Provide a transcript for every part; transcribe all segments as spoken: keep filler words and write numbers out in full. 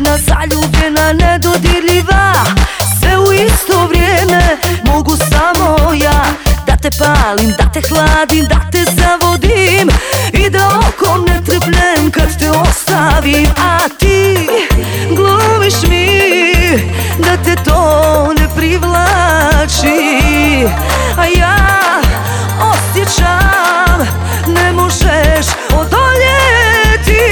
divna, zaljubljena, nedodirljiva. Sve u isto vrijeme mogu samo ja da te palim, da te hladim, da te zavodim i da oko ne trepnem kad te ostavim. A ti glumiš mi da te to ne privlači, a ja osjećam ne možeš odoljeti.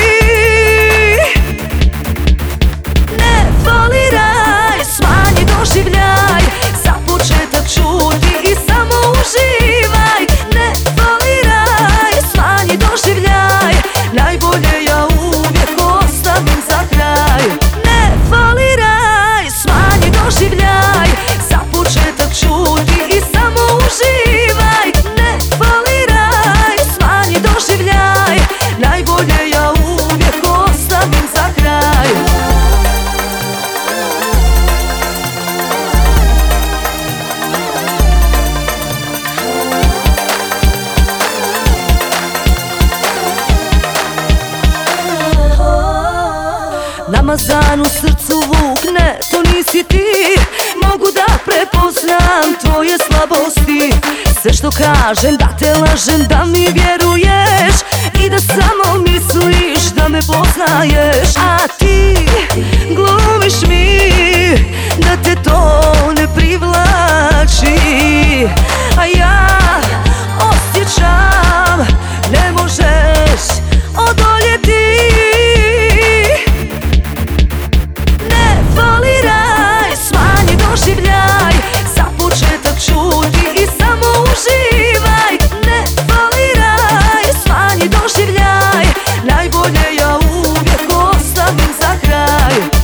Ne faliraj, smanji doživljaj, za početak čuti i samo uživaj. Ne faliraj, smanji doživljaj, najbolje ja uvijek ostavim za kraj. Ne faliraj, smanji doživljaj, za početak čuti i samo uživaj. Ne faliraj, smanji doživljaj, najbolje ja uvijek ostavim za kraj. Namazan u srcu vuk, ne, to nisi ti. Mogu da prepoznam tvoje slabosti. Sve što kažem da te lažem, da mi vjeruješ i da samo misliš da me poznaješ. A ti glumiš mi da te to ne privlači, a ja osjećam ne možeš odoljeti. Doživljaj, za početak čuti i samo uživaj. Ne faliraj, smanji doživljaj, najbolje ja uvijek ostavim za kraj.